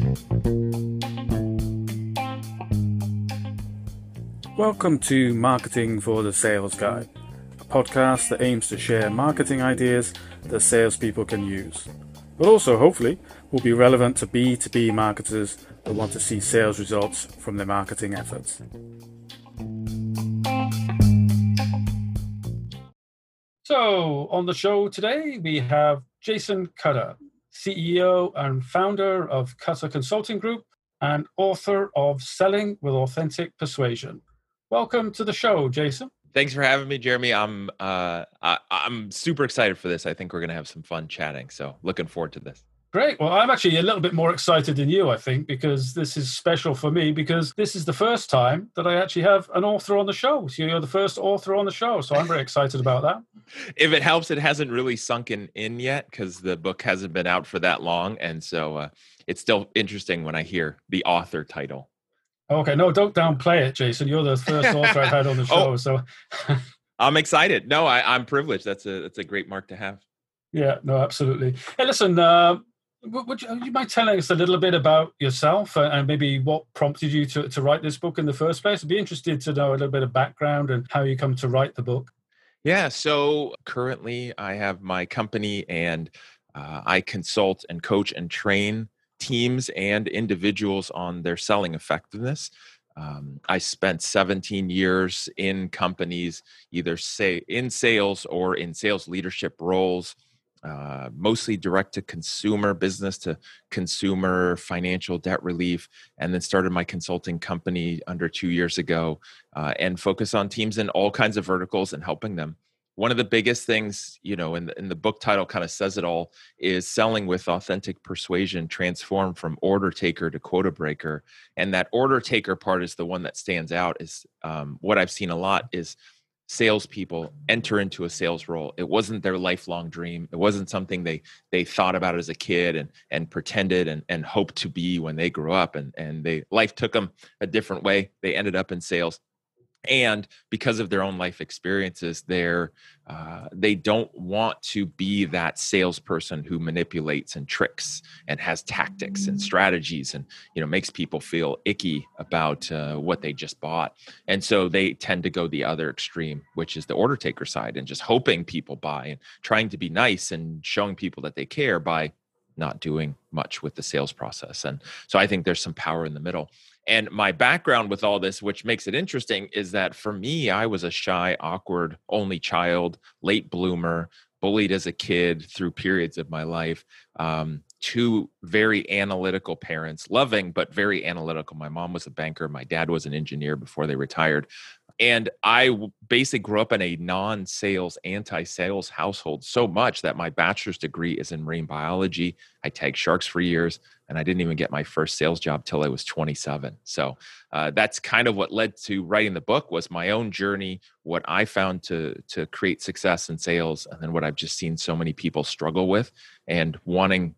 Welcome to Marketing for the Sales Guy, a podcast that aims to share marketing ideas that salespeople can use, but also, hopefully, will be relevant to B2B marketers that want to see sales results from their marketing efforts. So, on the show today, we have Jason Cutter, CEO and founder of Cutter Consulting Group and author of Selling with Authentic Persuasion. Welcome to the show, Jason. Thanks for having me, Jeremy. I'm super excited for this. I think we're going to have some fun chatting. So looking forward to this. Great. Well, I'm actually a little bit more excited than you, I think, because this is special for me because this is the first time that I actually have an author on the show. So you're the first author on the show. So I'm very excited about that. If it helps, it hasn't really sunken in yet because the book hasn't been out for that long. And so it's still interesting when I hear the author title. Okay, no, don't downplay it, Jason. You're the first author I've had on the show, so I'm excited. No, I'm privileged. That's a great mark to have. Yeah, no, absolutely. Hey, listen, would you mind telling us a little bit about yourself and maybe what prompted you to write this book in the first place? I'd be interested to know a little bit of background and how you come to write the book. Yeah, so currently I have my company and I consult and coach and train teams and individuals on their selling effectiveness. I spent 17 years in companies, either in sales or in sales leadership roles, mostly direct to consumer, business to consumer, financial debt relief, and then started my consulting company under 2 years ago and focus on teams in all kinds of verticals and helping them. One of the biggest things, in the book title kind of says it all, is selling with authentic persuasion, transform from order taker to quota breaker. And that order taker part is the one that stands out. Is what I've seen a lot is salespeople enter into a sales role. It wasn't their lifelong dream. It wasn't something they thought about as a kid and pretended and hoped to be when they grew up. And life took them a different way. They ended up in sales. And because of their own life experiences, they don't want to be that salesperson who manipulates and tricks and has tactics and strategies and makes people feel icky about what they just bought. And so they tend to go the other extreme, which is the order taker side, and just hoping people buy and trying to be nice and showing people that they care by not doing much with the sales process. And so I think there's some power in the middle. And my background with all this, which makes it interesting, is that for me, I was a shy, awkward, only child, late bloomer, bullied as a kid through periods of my life. Two very analytical parents, loving, but very analytical. My mom was a banker. My dad was an engineer before they retired. And I basically grew up in a non-sales, anti-sales household so much that my bachelor's degree is in marine biology. I tagged sharks for years, and I didn't even get my first sales job till I was 27. So that's kind of what led to writing the book, was my own journey, what I found to create success in sales, and then what I've just seen so many people struggle with, and wanting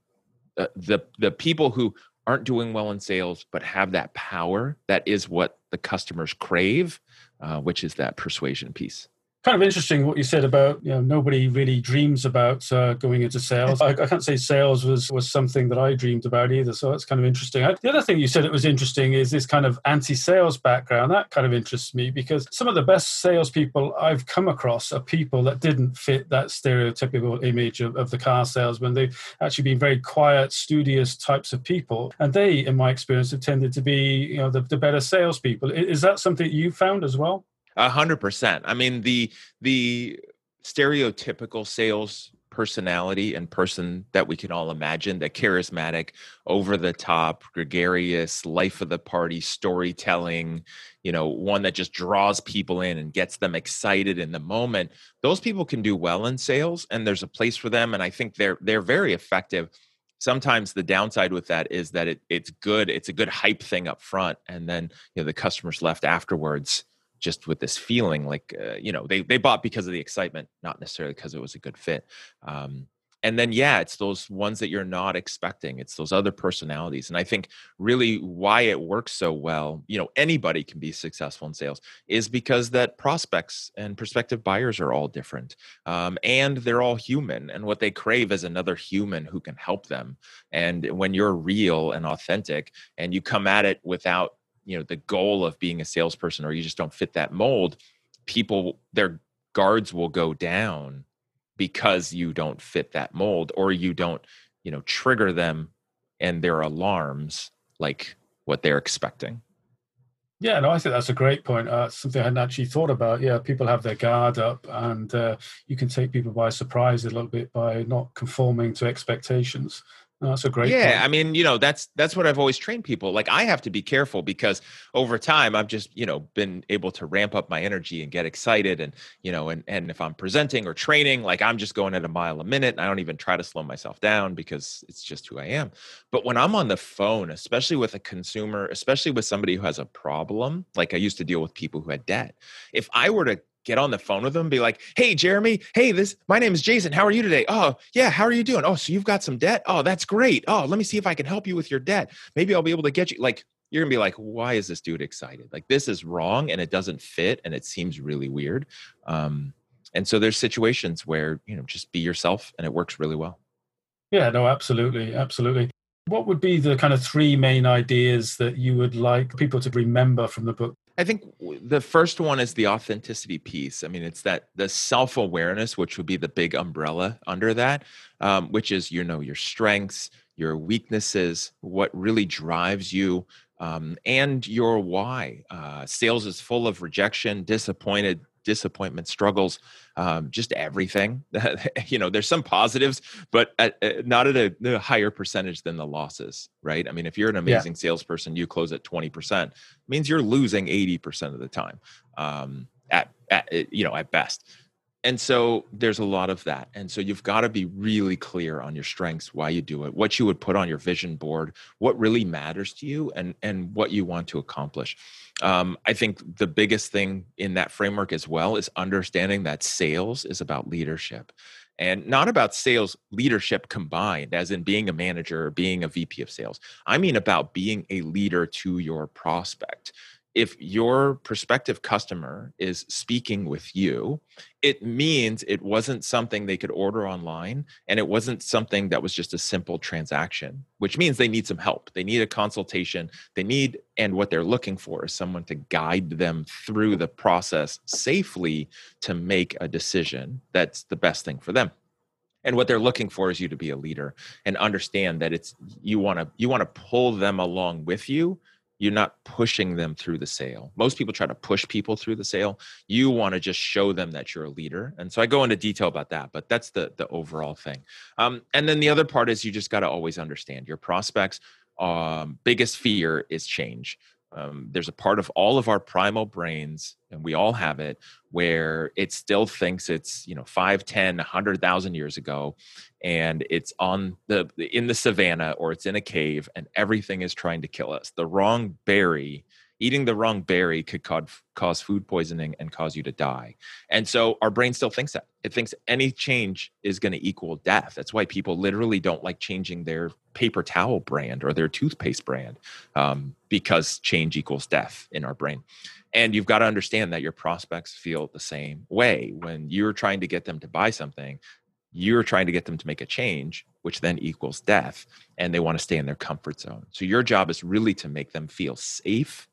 the people who aren't doing well in sales but have that power that is what the customers crave, which is that persuasion piece. Kind of interesting what you said about, nobody really dreams about going into sales. I can't say sales was something that I dreamed about either, so that's kind of interesting. The other thing you said that was interesting is this kind of anti-sales background. That kind of interests me because some of the best salespeople I've come across are people that didn't fit that stereotypical image of the car salesman. They've actually been very quiet, studious types of people, and they, in my experience, have tended to be, the better salespeople. Is that something you found as well? 100%. I mean, the stereotypical sales personality and person that we can all imagine, the charismatic, over the top, gregarious, life of the party, storytelling, one that just draws people in and gets them excited in the moment. Those people can do well in sales, and there's a place for them. And I think they're very effective. Sometimes the downside with that is that it's good. It's a good hype thing up front. And then, the customer's left afterwards just with this feeling like, they bought because of the excitement, not necessarily because it was a good fit. And then, yeah, it's those ones that you're not expecting. It's those other personalities. And I think really why it works so well, anybody can be successful in sales is because that prospects and prospective buyers are all different. And they're all human. And what they crave is another human who can help them. And when you're real and authentic and you come at it without, the goal of being a salesperson, or you just don't fit that mold, people, their guards will go down because you don't fit that mold, or you don't, trigger them and their alarms like what they're expecting. Yeah, no, I think that's a great point. Something I hadn't actually thought about. Yeah, people have their guard up, and you can take people by surprise a little bit by not conforming to expectations. No, that's a great Yeah, point. I mean, that's what I've always trained people. Like I have to be careful because over time I've just, been able to ramp up my energy and get excited and, and if I'm presenting or training, like I'm just going at a mile a minute and I don't even try to slow myself down because it's just who I am. But when I'm on the phone, especially with a consumer, especially with somebody who has a problem, like I used to deal with people who had debt. If I were to get on the phone with them, be like, "Hey, Jeremy, hey, my name is Jason. How are you today? Oh, yeah, how are you doing? Oh, so you've got some debt? Oh, that's great. Oh, let me see if I can help you with your debt. Maybe I'll be able to get you." Like, you're gonna be like, "Why is this dude excited? Like, this is wrong and it doesn't fit and it seems really weird." And so there's situations where, just be yourself and it works really well. Yeah, no, absolutely, absolutely. What would be the kind of three main ideas that you would like people to remember from the book? I think the first one is the authenticity piece. I mean, it's that the self awareness, which would be the big umbrella under that, which is your strengths, your weaknesses, what really drives you, and your why. Sales is full of rejection, disappointment, struggles, just everything. There's some positives, but not at a higher percentage than the losses, right? I mean, if you're an Yeah. amazing salesperson, you close at 20%, means you're losing 80% of the time, at best. And so there's a lot of that. And so you've got to be really clear on your strengths, why you do it, what you would put on your vision board, what really matters to you, and what you want to accomplish. I think the biggest thing in that framework as well is understanding that sales is about leadership and not about sales leadership combined, as in being a manager or being a VP of sales. I mean about being a leader to your prospect. If your prospective customer is speaking with you, it means it wasn't something they could order online and it wasn't something that was just a simple transaction, which means they need some help. They need a consultation. And what they're looking for is someone to guide them through the process safely to make a decision that's the best thing for them. And what they're looking for is you to be a leader and understand that it's you want to pull them along with you. You're not pushing them through the sale. Most people try to push people through the sale. You want to just show them that you're a leader. And so I go into detail about that, but that's the overall thing. And then the other part is you just got to always understand your prospects. Biggest fear is change. There's a part of all of our primal brains, and we all have it, where it still thinks it's 5, 10, 100,000 years ago, and it's in the savannah or it's in a cave, and everything is trying to kill us. Eating the wrong berry could cause food poisoning and cause you to die. And so our brain still thinks that. It thinks any change is going to equal death. That's why people literally don't like changing their paper towel brand or their toothpaste brand, because change equals death in our brain. And you've got to understand that your prospects feel the same way. When you're trying to get them to buy something, you're trying to get them to make a change, which then equals death, and they want to stay in their comfort zone. So your job is really to make them feel safe,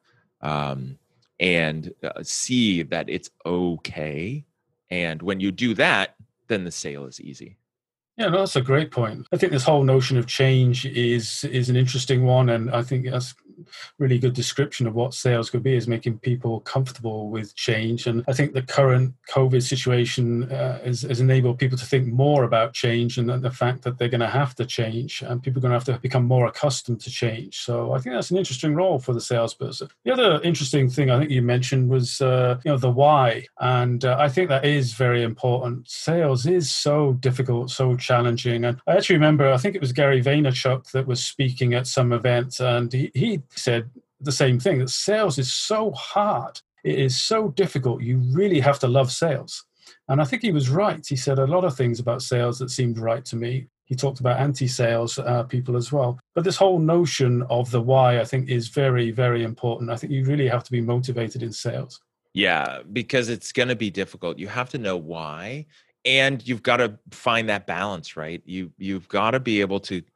and see that it's okay. And when you do that, then the sale is easy. Yeah, no, that's a great point. I think this whole notion of change is an interesting one, and I think that's really good description of what sales could be, is making people comfortable with change. And I think the current COVID situation has enabled people to think more about change and the fact that they're going to have to change, and people are going to have to become more accustomed to change. So I think that's an interesting role for the salesperson. The other interesting thing I think you mentioned was the why, and I think that is very important. Sales is so difficult, so challenging. And I actually remember, I think it was Gary Vaynerchuk that was speaking at some event, and he said the same thing, that sales is so hard. It is so difficult. You really have to love sales. And I think he was right. He said a lot of things about sales that seemed right to me. He talked about anti-sales people as well. But this whole notion of the why, I think, is very, very important. I think you really have to be motivated in sales. Yeah, because it's going to be difficult. You have to know why, and you've got to find that balance, right? You've got to be able to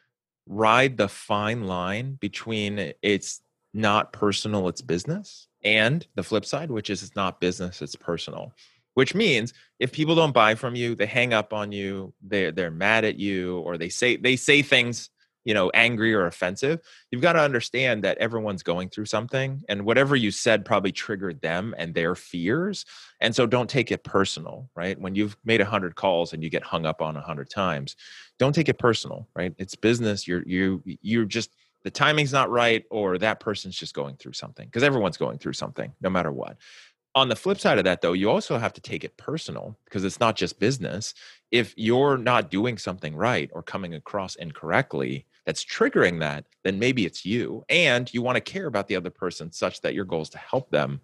ride the fine line between it's not personal, it's business, and the flip side, which is it's not business, it's personal. Which means if people don't buy from you, they hang up on you, they're mad at you, or they say things, angry or offensive. You've got to understand that everyone's going through something, and whatever you said probably triggered them and their fears. And so don't take it personal, right? When you've made 100 calls and you get hung up on 100 times, don't take it personal, right? It's business. You're just, the timing's not right, or that person's just going through something, because everyone's going through something no matter what. On the flip side of that, though, you also have to take it personal, because it's not just business. If you're not doing something right or coming across incorrectly that's triggering that, then maybe it's you, and you want to care about the other person such that your goal is to help them,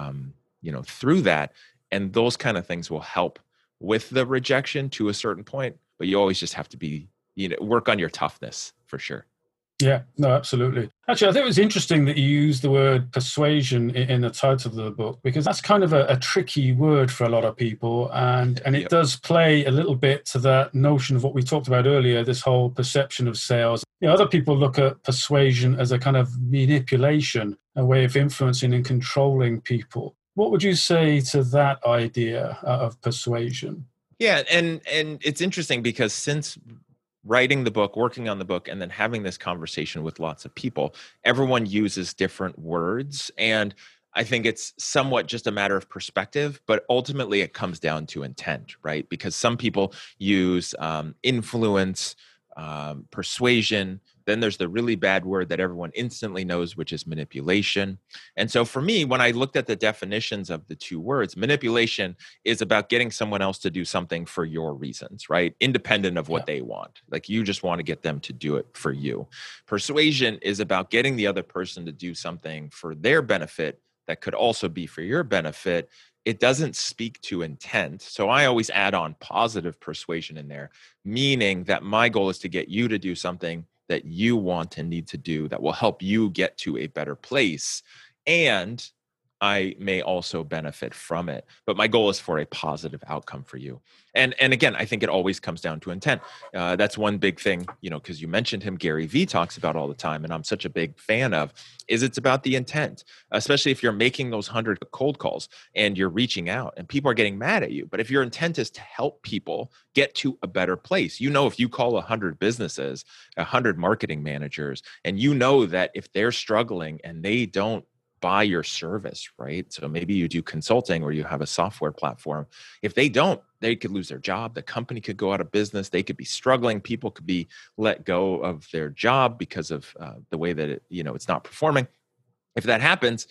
through that. And those kind of things will help with the rejection to a certain point, but you always just have to be, work on your toughness for sure. Yeah, no, absolutely. Actually, I think it was interesting that you used the word persuasion in the title of the book, because that's kind of a tricky word for a lot of people. And it Yep. does play a little bit to that notion of what we talked about earlier, this whole perception of sales. Other people look at persuasion as a kind of manipulation, a way of influencing and controlling people. What would you say to that idea of persuasion? Yeah, and it's interesting because since writing the book, working on the book, and then having this conversation with lots of people, everyone uses different words. And I think it's somewhat just a matter of perspective, but ultimately it comes down to intent, right? Because some people use influence, persuasion. Then there's the really bad word that everyone instantly knows, which is manipulation. And so for me, when I looked at the definitions of the two words, manipulation is about getting someone else to do something for your reasons, right? Independent of what Yeah. they want. Like you just want to get them to do it for you. Persuasion is about getting the other person to do something for their benefit that could also be for your benefit. It doesn't speak to intent. So I always add on positive persuasion in there, meaning that my goal is to get you to do something that you want and need to do that will help you get to a better place. And I may also benefit from it. But my goal is for a positive outcome for you. And again, I think it always comes down to intent. That's one big thing, because you mentioned him, Gary Vee talks about all the time, and I'm such a big fan of, is it's about the intent, especially if you're making those 100 cold calls and you're reaching out and people are getting mad at you. But if your intent is to help people get to a better place, if you call 100 businesses, 100 marketing managers, and that if they're struggling and they don't buy your service, right? So maybe you do consulting or you have a software platform. If they don't, they could lose their job. The company could go out of business. They could be struggling. People could be let go of their job because of the way that it's not performing. If that happens,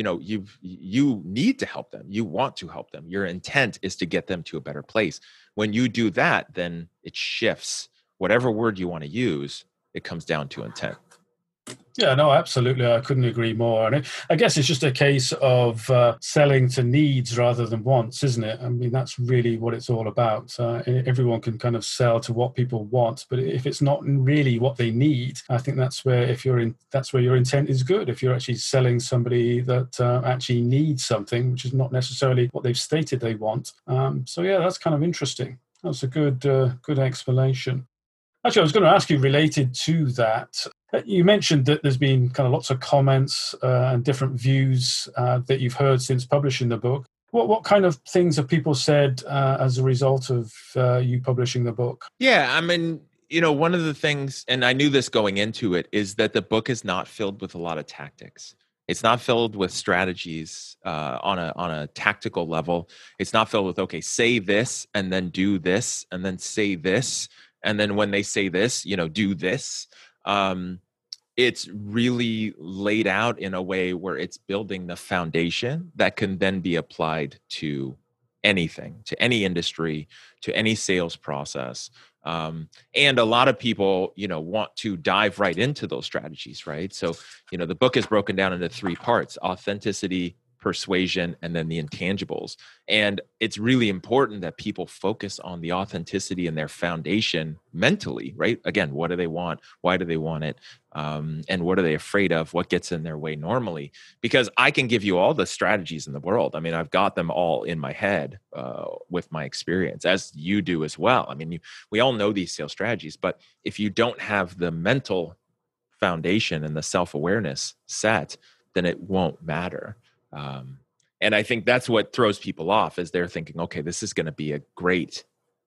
you need to help them. You want to help them. Your intent is to get them to a better place. When you do that, then it shifts. Whatever word you want to use, it comes down to intent. Yeah, no, absolutely. I couldn't agree more. And I guess it's just a case of selling to needs rather than wants, isn't it? I mean, that's really what it's all about. Everyone can kind of sell to what people want, but if it's not really what they need, I think that's where that's where your intent is good. If you're actually selling somebody that actually needs something, which is not necessarily what they've stated they want. So yeah, that's kind of interesting. That's a good explanation. Actually, I was going to ask you related to that. You mentioned that there's been kind of lots of comments and different views that you've heard since publishing the book. What kind of things have people said as a result of you publishing the book? Yeah, I mean, one of the things, and I knew this going into it, is that the book is not filled with a lot of tactics. It's not filled with strategies on a tactical level. It's not filled with, okay, say this and then do this and then say this. And then when they say this, do this. It's really laid out in a way where it's building the foundation that can then be applied to anything, to any industry, to any sales process. And a lot of people, want to dive right into those strategies, right? So, the book is broken down into three parts: authenticity, persuasion, and then the intangibles. And it's really important that people focus on the authenticity and their foundation mentally, right? Again, what do they want? Why do they want it? And what are they afraid of? What gets in their way normally? Because I can give you all the strategies in the world. I mean, I've got them all in my head with my experience, as you do as well. I mean, we all know these sales strategies, but if you don't have the mental foundation and the self-awareness set, then it won't matter. And I think that's what throws people off, is they're thinking, okay, this is going to be a great,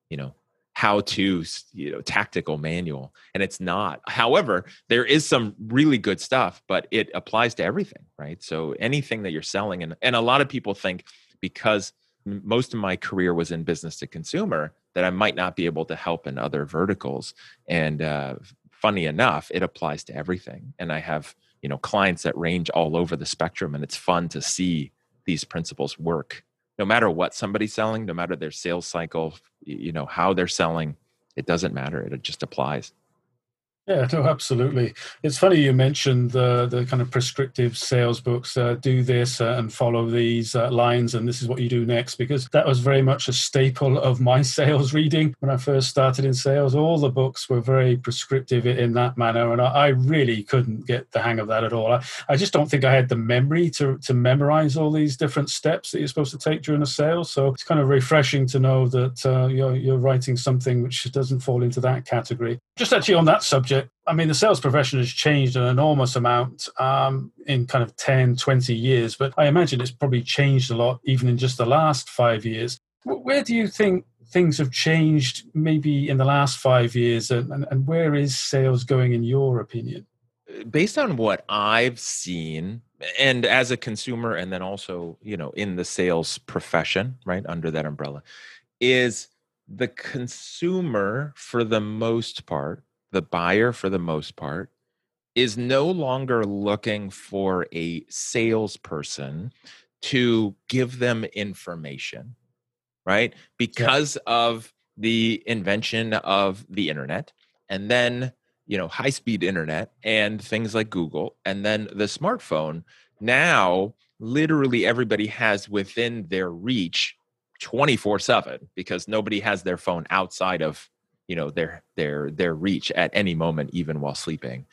how-to, tactical manual. And it's not. However, there is some really good stuff, but it applies to everything, right? So anything that you're selling, and a lot of people think, because most of my career was in business to consumer, that I might not be able to help in other verticals. And funny enough, it applies to everything. And I have clients that range all over the spectrum, and it's fun to see these principles work. No matter what somebody's selling, no matter their sales cycle, how they're selling, it doesn't matter. It just applies. Yeah, no, absolutely. It's funny you mentioned the kind of prescriptive sales books, do this and follow these lines, and this is what you do next, because that was very much a staple of my sales reading when I first started in sales. All the books were very prescriptive in that manner, and I really couldn't get the hang of that at all. I just don't think I had the memory to memorize all these different steps that you're supposed to take during a sale. So it's kind of refreshing to know that you're writing something which doesn't fall into that category. Just actually on that subject, I mean, the sales profession has changed an enormous amount in kind of 10, 20 years, but I imagine it's probably changed a lot even in just the last 5 years. Where do you think things have changed maybe in the last 5 years, and where is sales going in your opinion? Based on what I've seen, and as a consumer, and then also, in the sales profession, right, under that umbrella, is the consumer, for the most part, the buyer, for the most part, is no longer looking for a salesperson to give them information, right? Yeah. Because of the invention of the internet, and then, high-speed internet and things like Google, and then the smartphone. Now, literally everybody has within their reach 24/7, because nobody has their phone outside of their reach at any moment, even while sleeping.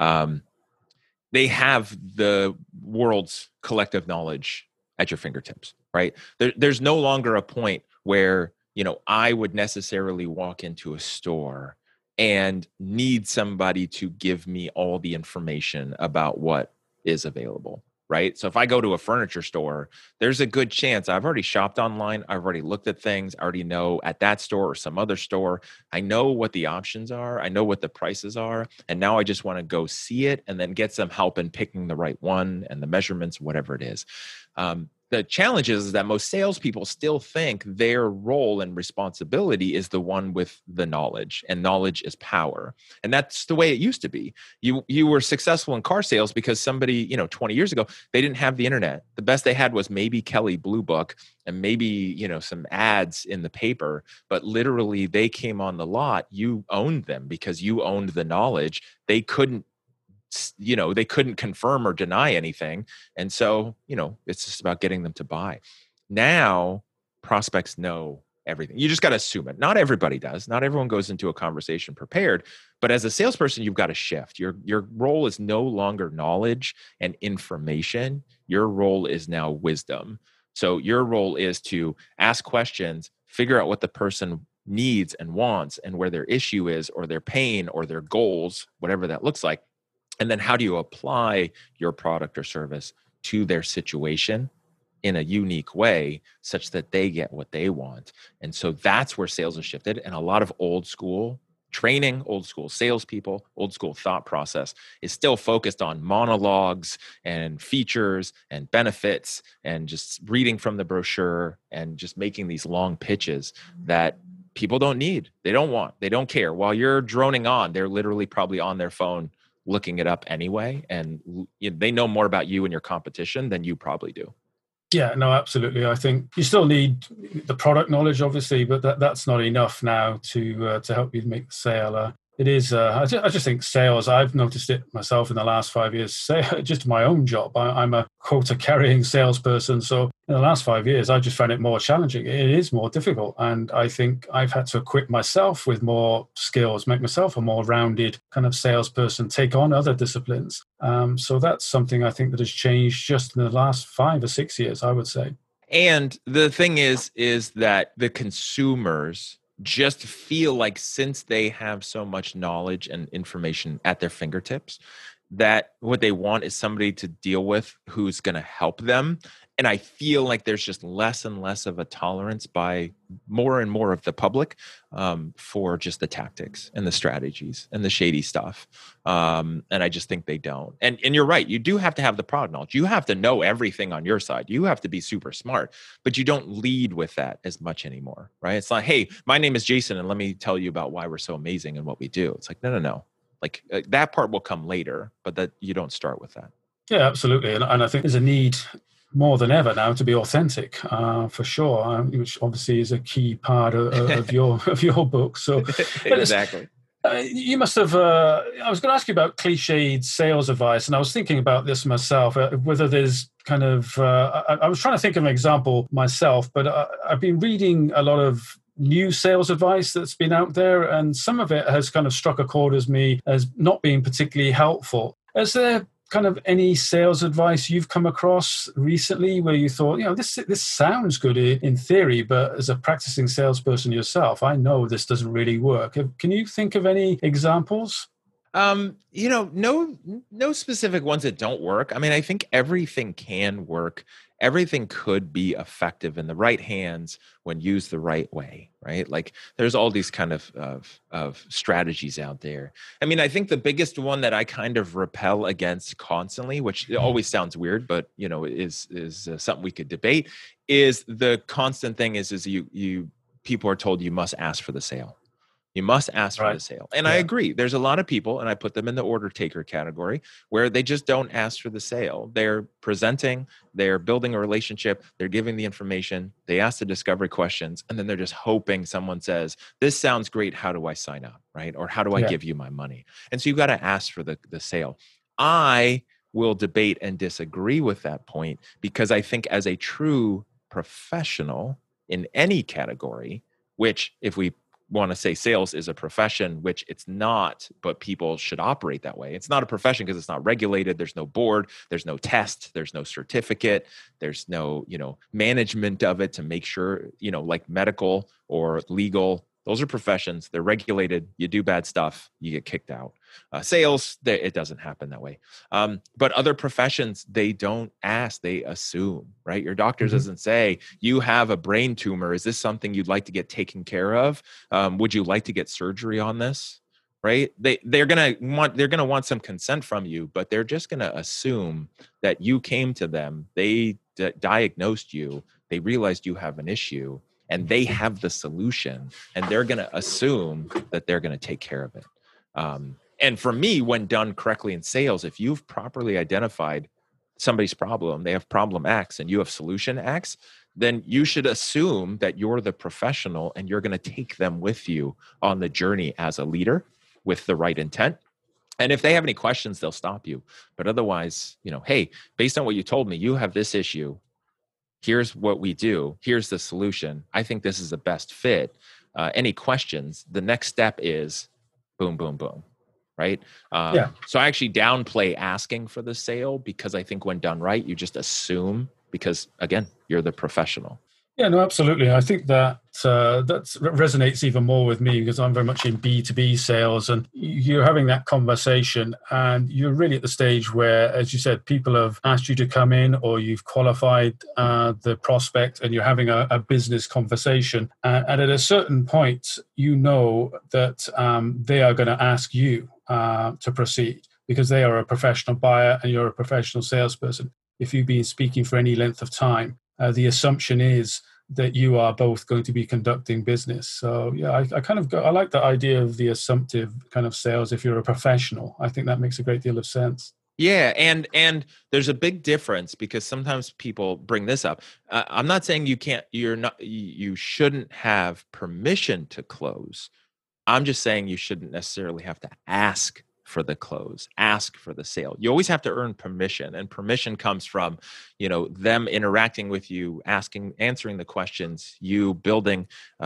They have the world's collective knowledge at your fingertips, right? There's no longer a point where I would necessarily walk into a store and need somebody to give me all the information about what is available, right? So if I go to a furniture store, there's a good chance I've already shopped online. I've already looked at things. I already know at that store or some other store, I know what the options are. I know what the prices are. And now I just want to go see it and then get some help in picking the right one and the measurements, whatever it is. The challenge is that most salespeople still think their role and responsibility is the one with the knowledge, and knowledge is power. And that's the way it used to be. You were successful in car sales because somebody, 20 years ago, they didn't have the internet. The best they had was maybe Kelley Blue Book and maybe, some ads in the paper, but literally they came on the lot. You owned them because you owned the knowledge. They couldn't confirm or deny anything. And so, it's just about getting them to buy. Now, prospects know everything. You just got to assume it. Not everybody does. Not everyone goes into a conversation prepared. But as a salesperson, you've got to shift. Your role is no longer knowledge and information. Your role is now wisdom. So your role is to ask questions, figure out what the person needs and wants, and where their issue is, or their pain, or their goals, whatever that looks like. And then how do you apply your product or service to their situation in a unique way such that they get what they want? And so that's where sales has shifted. And a lot of old school training, old school salespeople, old school thought process is still focused on monologues and features and benefits and just reading from the brochure and just making these long pitches that people don't need. They don't want. They don't care. While you're droning on, they're literally probably on their phone looking it up anyway, and they know more about you and your competition than you probably do. Yeah, no, absolutely. I think you still need the product knowledge, obviously, but that's not enough now to help you make the sale. It is. I just think sales, I've noticed it myself in the last 5 years. Just my own job, I'm a quota carrying salesperson. So in the last 5 years, I just found it more challenging. It is more difficult. And I think I've had to equip myself with more skills, make myself a more rounded kind of salesperson, take on other disciplines. So that's something I think that has changed just in the last 5 or 6 years, I would say. And the thing is that the consumers just feel like since they have so much knowledge and information at their fingertips, that what they want is somebody to deal with who's going to help them. And I feel like there's just less and less of a tolerance by more and more of the public for just the tactics and the strategies and the shady stuff. And I just think they don't. And you're right. You do have to have the product knowledge. You have to know everything on your side. You have to be super smart, but you don't lead with that as much anymore, right? It's like, hey, my name is Jason, and let me tell you about why we're so amazing and what we do. It's like, no. Like that part will come later, but that you don't start with that. Yeah, absolutely. And I think there's a need more than ever now to be authentic, for sure, which obviously is a key part of your book. So, Exactly. You must have. I was going to ask you about cliched sales advice, and I was thinking about this myself. Whether there's kind of, I was trying to think of an example myself, but I've been reading a lot of new sales advice that's been out there, and some of it has kind of struck a chord as me as not being particularly helpful. Is there kind of any sales advice you've come across recently where you thought, this sounds good in theory, but as a practicing salesperson yourself, I know this doesn't really work. Can you think of any examples? No specific ones that don't work. I mean, I think everything can work. Everything could be effective in the right hands when used the right way, right? Like there's all these kind of strategies out there. I mean, I think the biggest one that I kind of repel against constantly, which always sounds weird, but is something we could debate, is the constant thing is you people are told you must ask for the sale. You must ask for the sale. And I agree. There's a lot of people, and I put them in the order taker category, where they just don't ask for the sale. They're presenting, they're building a relationship, they're giving the information, they ask the discovery questions, and then they're just hoping someone says, this sounds great, how do I sign up, right? Or how do I give you my money? And so you've got to ask for the sale. I will debate and disagree with that point because I think as a true professional in any category, which if we want to say sales is a profession, which it's not, but people should operate that way. It's not a profession because it's not regulated. There's no board, there's no test, there's no certificate, there's no, management of it to make sure, like medical or legal, those are professions. They're regulated. You do bad stuff, you get kicked out. Sales, it doesn't happen that way. But other professions, they don't ask, they assume, right? Your doctor doesn't say, you have a brain tumor. Is this something you'd like to get taken care of? Would you like to get surgery on this? Right? They're gonna want some consent from you, but they're just gonna assume that you came to them, they diagnosed you, they realized you have an issue, and they have the solution, and they're going to assume that they're going to take care of it. And for me, when done correctly in sales, if you've properly identified somebody's problem, they have problem X and you have solution X, then you should assume that you're the professional and you're going to take them with you on the journey as a leader with the right intent. And if they have any questions, they'll stop you. But otherwise, hey, based on what you told me, you have this issue. Here's what we do. Here's the solution. I think this is the best fit. Any questions? The next step is boom, boom, boom. Right? So I actually downplay asking for the sale because I think when done right, you just assume because, again, you're the professional. Yeah, no, absolutely. I think that resonates even more with me because I'm very much in B2B sales, and you're having that conversation and you're really at the stage where, as you said, people have asked you to come in or you've qualified the prospect and you're having a business conversation. And at a certain point, that they are going to ask you to proceed because they are a professional buyer and you're a professional salesperson. If you've been speaking for any length of time, the assumption is that you are both going to be conducting business. So yeah, I like the idea of the assumptive kind of sales. If you're a professional, I think that makes a great deal of sense. Yeah, and there's a big difference because sometimes people bring this up. I'm not saying you shouldn't have permission to close, I'm just saying you shouldn't necessarily have to ask for the close, ask for the sale. You always have to earn permission, and permission comes from, them interacting with you, answering the questions, you building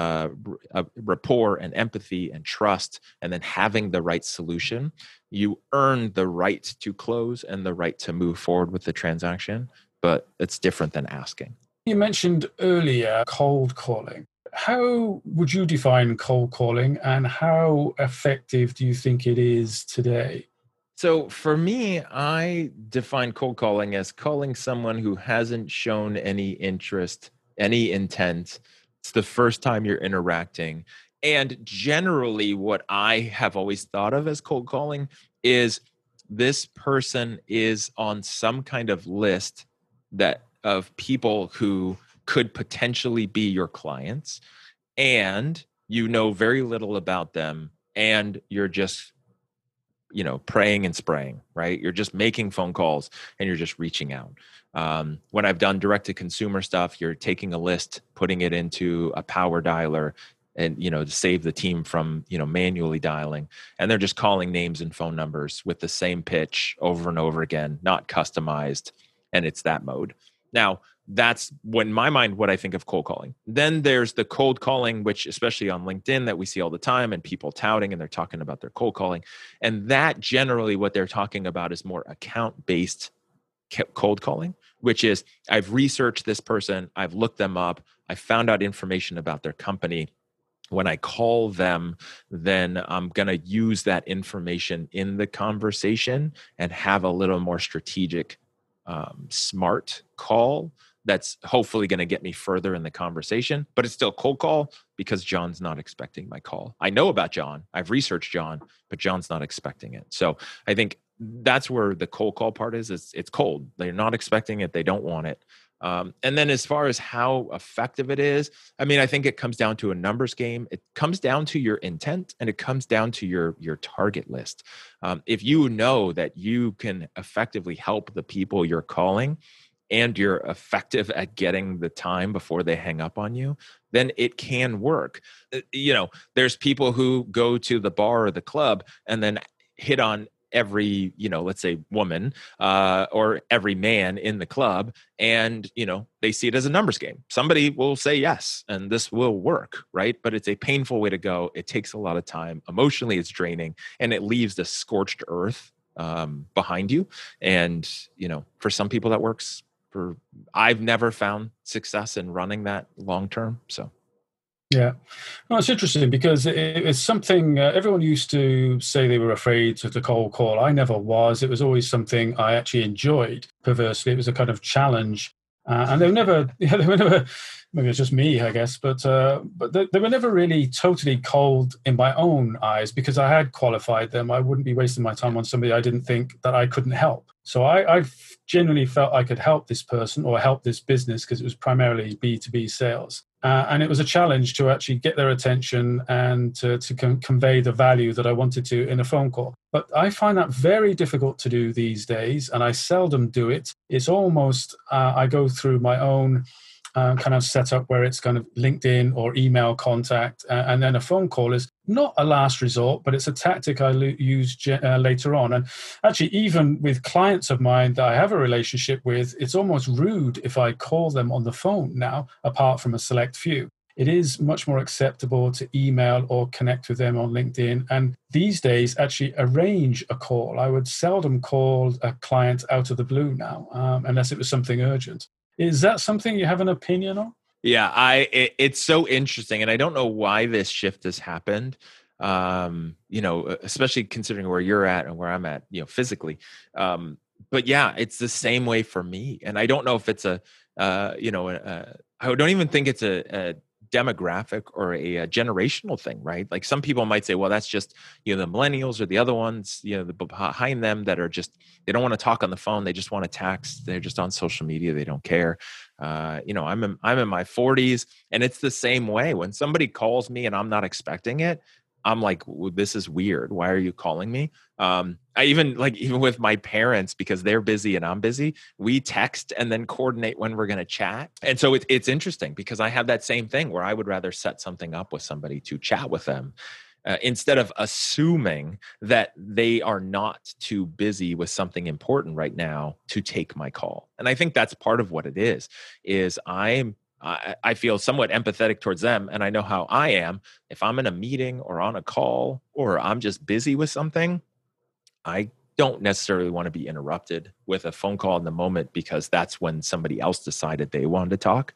a rapport and empathy and trust, and then having the right solution. You earn the right to close and the right to move forward with the transaction, but it's different than asking. You mentioned earlier cold calling. How would you define cold calling and how effective do you think it is today? So for me, I define cold calling as calling someone who hasn't shown any interest, any intent. It's the first time you're interacting. And generally, what I have always thought of as cold calling is this person is on some kind of list that of people who could potentially be your clients, and you know very little about them, and you're just praying and spraying, right? You're just making phone calls and you're just reaching out. When I've done direct to consumer stuff, you're taking a list, putting it into a power dialer, and to save the team from manually dialing, and they're just calling names and phone numbers with the same pitch over and over again, not customized, and it's that mode. Now, that's when my mind what I think of cold calling. Then there's the cold calling, which especially on LinkedIn that we see all the time, and people touting and they're talking about their cold calling. And that generally what they're talking about is more account-based cold calling, which is I've researched this person, I've looked them up, I found out information about their company. When I call them, then I'm going to use that information in the conversation and have a little more strategic, smart call that's hopefully going to get me further in the conversation, but it's still cold call because John's not expecting my call. I know about John. I've researched John, but John's not expecting it. So I think that's where the cold call part is. It's cold. They're not expecting it. They don't want it. And then as far as how effective it is, I mean, I think it comes down to a numbers game. It comes down to your intent, and it comes down to your target list. If you know that you can effectively help the people you're calling, and you're effective at getting the time before they hang up on you, then it can work. There's people who go to the bar or the club and then hit on every, let's say woman, or every man in the club. And, they see it as a numbers game. Somebody will say yes, and this will work, right? But it's a painful way to go. It takes a lot of time. Emotionally, it's draining, and it leaves the scorched earth behind you. And, for some people that works. I've never found success in running that long term. So. Yeah. Well, it's interesting because it's something everyone used to say they were afraid to cold call. I never was. It was always something I actually enjoyed. Perversely, it was a kind of challenge. And they were never, they were never, maybe it's just me, I guess, but they were never really totally cold in my own eyes because I had qualified them. I wouldn't be wasting my time on somebody I didn't think that I couldn't help. So I genuinely felt I could help this person or help this business because it was primarily B2B sales. And it was a challenge to actually get their attention and to convey the value that I wanted to in a phone call. But I find that very difficult to do these days, and I seldom do it. It's almost, I go through my own kind of setup where it's kind of LinkedIn or email contact, and then a phone call is not a last resort, but it's a tactic I use later on. And actually, even with clients of mine that I have a relationship with, it's almost rude if I call them on the phone now, apart from a select few. It is much more acceptable to email or connect with them on LinkedIn. And these days, actually arrange a call. I would seldom call a client out of the blue now, unless it was something urgent. Is that something you have an opinion on? Yeah, it's so interesting, and I don't know why this shift has happened. Especially considering where you're at and where I'm at, physically. But yeah, it's the same way for me, and I don't know if it's I don't even think it's a demographic or a generational thing, right? Like some people might say, well, that's just, the millennials or the other ones, behind them that are just, they don't want to talk on the phone. They just want to text. They're just on social media. They don't care. I'm in my 40s, and it's the same way. When somebody calls me and I'm not expecting it, I'm like, well, this is weird. Why are you calling me? I even with my parents, because they're busy and I'm busy, we text and then coordinate when we're going to chat. And so it's interesting because I have that same thing where I would rather set something up with somebody to chat with them. instead of assuming that they are not too busy with something important right now to take my call. And I think that's part of what it is I feel somewhat empathetic towards them, and I know how I am. If I'm in a meeting or on a call or I'm just busy with something, I don't necessarily want to be interrupted with a phone call in the moment because that's when somebody else decided they wanted to talk.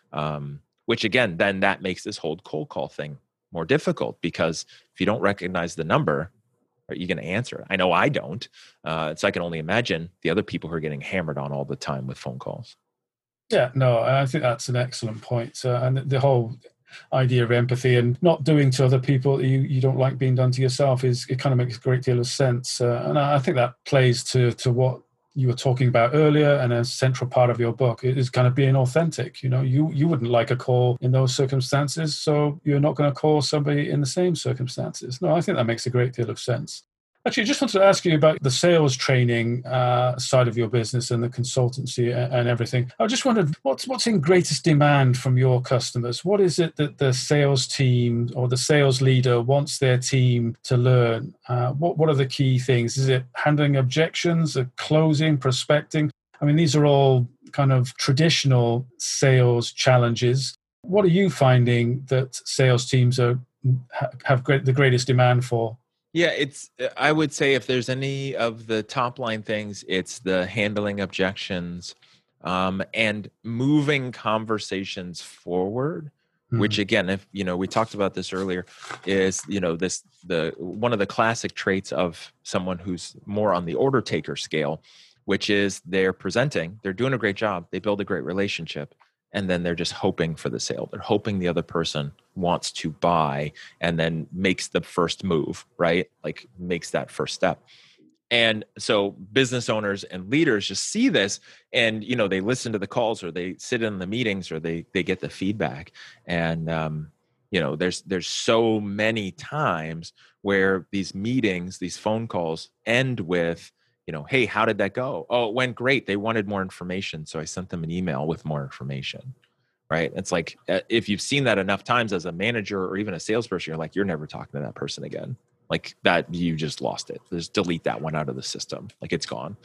Which again, then that makes this whole cold call thing more difficult, because if you don't recognize the number, are you going to answer it? I know I don't. So I can only imagine the other people who are getting hammered on all the time with phone calls. Yeah, no, I think that's an excellent point. And the whole idea of empathy and not doing to other people you don't like being done to yourself it kind of makes a great deal of sense. And I think that plays to what you were talking about earlier, and a central part of your book is kind of being authentic. You wouldn't like a call in those circumstances, so you're not going to call somebody in the same circumstances. No, I think that makes a great deal of sense. Actually, I just wanted to ask you about the sales training side of your business and the consultancy and everything. I just wondered, what's in greatest demand from your customers? What is it that the sales team or the sales leader wants their team to learn? What are the key things? Is it handling objections, closing, prospecting? I mean, these are all kind of traditional sales challenges. What are you finding that sales teams have the greatest demand for? Yeah, I would say if there's any of the top line things, it's the handling objections, and moving conversations forward, which again, if, we talked about this earlier, is, the one of the classic traits of someone who's more on the order taker scale, which is they're doing a great job, they build a great relationship, and then they're just hoping for the sale. They're hoping the other person wants to buy and then makes the first move, right? Like makes that first step. And so business owners and leaders just see this, and, they listen to the calls, or they sit in the meetings, or they get the feedback. And, there's so many times where these meetings, these phone calls end with, hey, how did that go? Oh, it went great. They wanted more information, so I sent them an email with more information, right? It's like, if you've seen that enough times as a manager or even a salesperson, you're like, you're never talking to that person again. Like that, you just lost it. Just delete that one out of the system. Like it's gone.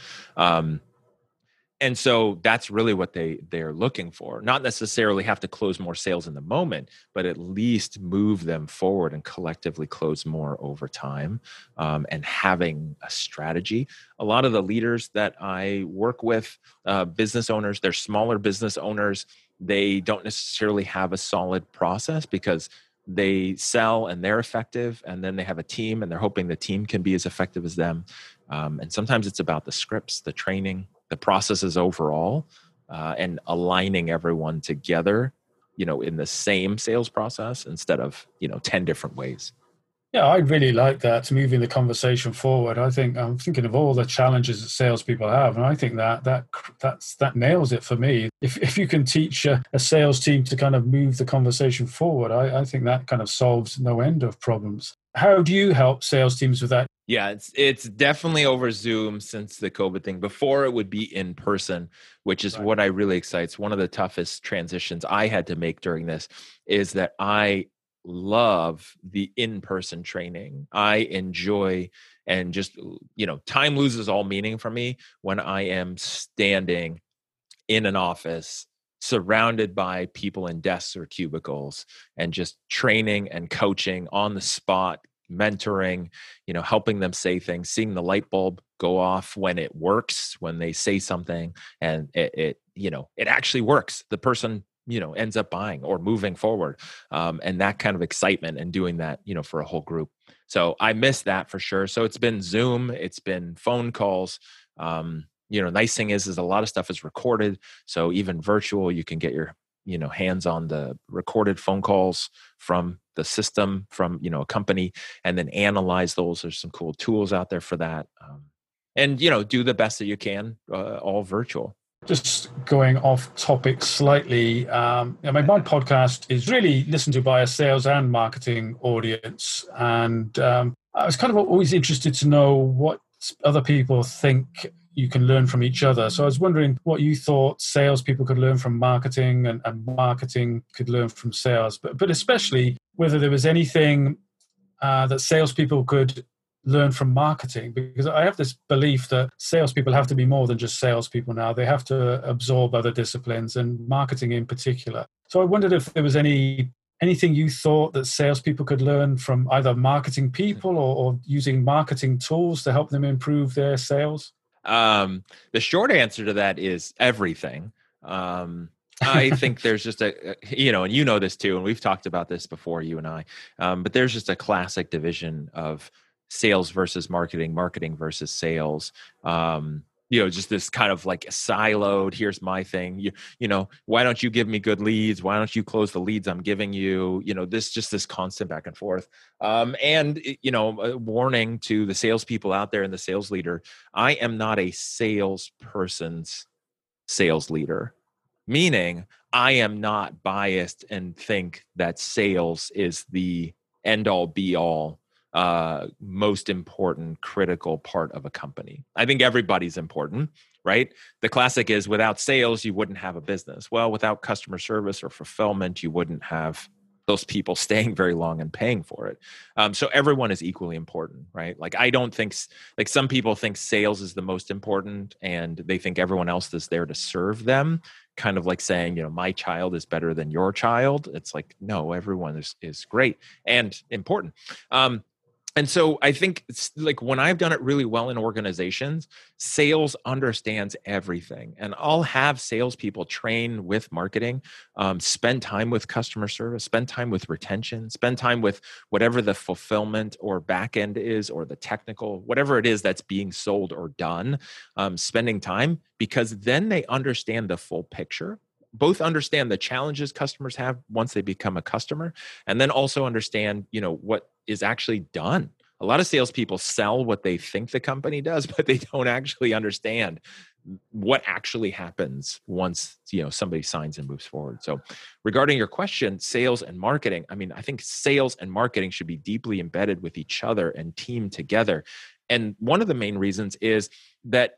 And so that's really what they're looking for. Not necessarily have to close more sales in the moment, but at least move them forward and collectively close more over time, and having a strategy. A lot of the leaders that I work with, business owners, they're smaller business owners. They don't necessarily have a solid process because they sell and they're effective, and then they have a team and they're hoping the team can be as effective as them. And sometimes it's about the scripts, the training, the processes overall, and aligning everyone together, in the same sales process instead of, 10 different ways. Yeah, I really like that, moving the conversation forward. I'm thinking of all the challenges that salespeople have, and I think that nails it for me. If you can teach a sales team to kind of move the conversation forward, I think that kind of solves no end of problems. How do you help sales teams with that? Yeah, it's definitely over Zoom since the COVID thing. Before it would be in person, which is what I really excites. One of the toughest transitions I had to make during this is that I love the in-person training. I enjoy, and just, time loses all meaning for me when I am standing in an office surrounded by people in desks or cubicles and just training and coaching on the spot, mentoring, helping them say things, seeing the light bulb go off when it works, when they say something and it actually works. The person, ends up buying or moving forward. And that kind of excitement and doing that, for a whole group. So I miss that for sure. So it's been Zoom, it's been phone calls. Nice thing is a lot of stuff is recorded. So even virtual, you can get your, hands on the recorded phone calls from the system, from, a company, and then analyze those. There's some cool tools out there for that. And, do the best that you can, all virtual. Just going off topic slightly, my podcast is really listened to by a sales and marketing audience. And I was kind of always interested to know what other people think you can learn from each other. So I was wondering what you thought salespeople could learn from marketing and marketing could learn from sales, but especially whether there was anything that salespeople could learn from marketing? Because I have this belief that salespeople have to be more than just salespeople now. They have to absorb other disciplines, and marketing in particular. So I wondered if there was anything you thought that salespeople could learn from either marketing people or using marketing tools to help them improve their sales. The short answer to that is everything. I think there's just and you know this too, and we've talked about this before, you and I, but there's just a classic division of sales versus marketing, marketing versus sales. Just this kind of like siloed, here's my thing. Why don't you give me good leads? Why don't you close the leads I'm giving you? This constant back and forth. A warning to the salespeople out there and the sales leader, I am not a salesperson's sales leader. Meaning, I am not biased and think that sales is the end all be all, most important, critical part of a company. I think everybody's important, right? The classic is without sales, you wouldn't have a business. Well, without customer service or fulfillment, you wouldn't have those people staying very long and paying for it. So everyone is equally important, right? Like I don't think, like some people think sales is the most important and they think everyone else is there to serve them. Kind of like saying, my child is better than your child. It's like, no, everyone is great and important. And so I think it's like when I've done it really well in organizations, sales understands everything. And I'll have salespeople train with marketing, spend time with customer service, spend time with retention, spend time with whatever the fulfillment or back end is, or the technical, whatever it is that's being sold or done, spending time, because then they understand the full picture. Both understand the challenges customers have once they become a customer, and then also understand, what is actually done. A lot of salespeople sell what they think the company does, but they don't actually understand what actually happens once, somebody signs and moves forward. So regarding your question, sales and marketing, I think sales and marketing should be deeply embedded with each other and team together. And one of the main reasons is that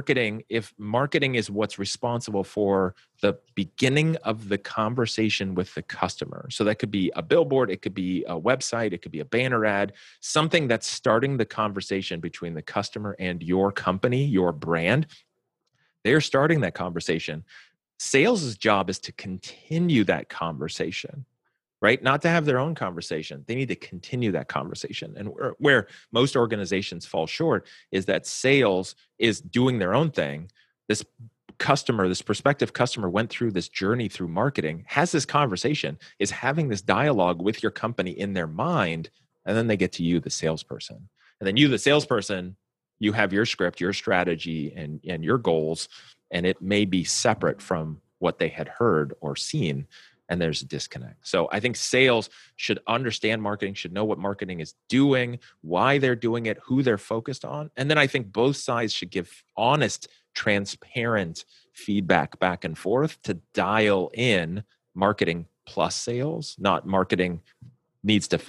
if marketing is what's responsible for the beginning of the conversation with the customer. So that could be a billboard, it could be a website, it could be a banner ad, something that's starting the conversation between the customer and your company, your brand. They're starting that conversation. Sales' job is to continue that conversation. Right? Not to have their own conversation. They need to continue that conversation. And where most organizations fall short is that sales is doing their own thing. This prospective customer went through this journey through marketing, has this conversation, is having this dialogue with your company in their mind, and then they get to you, the salesperson. And then you, the salesperson, you have your script, your strategy, and your goals, and it may be separate from what they had heard or seen. And there's a disconnect. So I think sales should understand marketing, should know what marketing is doing, why they're doing it, who they're focused on. And then I think both sides should give honest, transparent feedback back and forth to dial in marketing plus sales, not marketing needs to,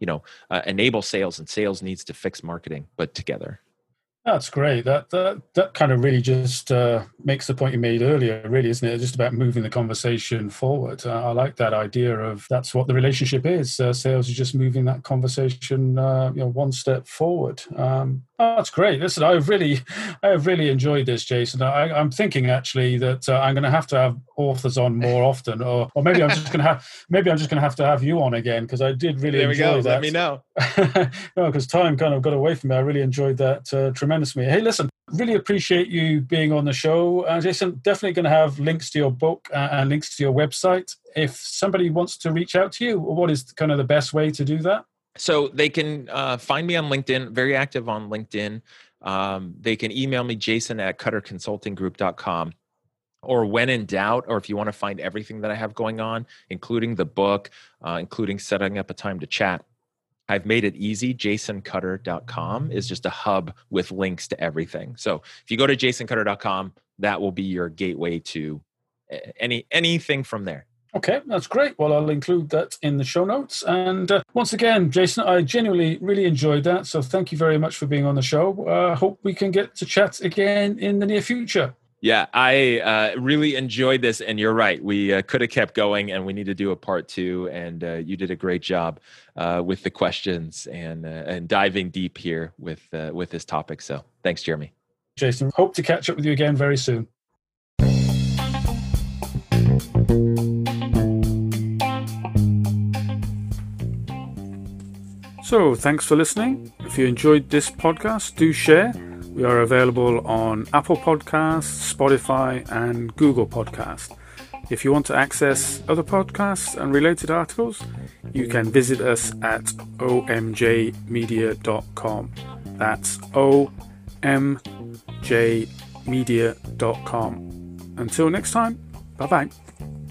enable sales and sales needs to fix marketing, but together. That's great. That kind of really just makes the point you made earlier, really, isn't it? Just about moving the conversation forward. I like that idea of that's what the relationship is. Sales is just moving that conversation, one step forward. That's great. Listen, I have really enjoyed this, Jason. I'm thinking actually that I'm going to have authors on more often, or maybe I'm just going to have to have you on again, because I did really enjoy that. Let me know. No, because time kind of got away from me. I really enjoyed that tremendously. Hey, listen, really appreciate you being on the show, Jason. Definitely going to have links to your book and links to your website. If somebody wants to reach out to you, what is kind of the best way to do that? So they can find me on LinkedIn, very active on LinkedIn. They can email me, jason@cutterconsultinggroup.com. Or when in doubt, or if you want to find everything that I have going on, including the book, including setting up a time to chat, I've made it easy. jasoncutter.com is just a hub with links to everything. So if you go to jasoncutter.com, that will be your gateway to anything from there. Okay, that's great. Well, I'll include that in the show notes. And once again, Jason, I genuinely really enjoyed that. So thank you very much for being on the show. Hope we can get to chat again in the near future. Yeah, I really enjoyed this, and you're right. We could have kept going, and we need to do a part 2. And you did a great job with the questions and diving deep here with this topic. So, thanks, Jeremy. Jason, hope to catch up with you again very soon. So, thanks for listening. If you enjoyed this podcast, do share. We are available on Apple Podcasts, Spotify, and Google Podcasts. If you want to access other podcasts and related articles, you can visit us at omjmedia.com. That's omjmedia.com. Until next time, bye-bye.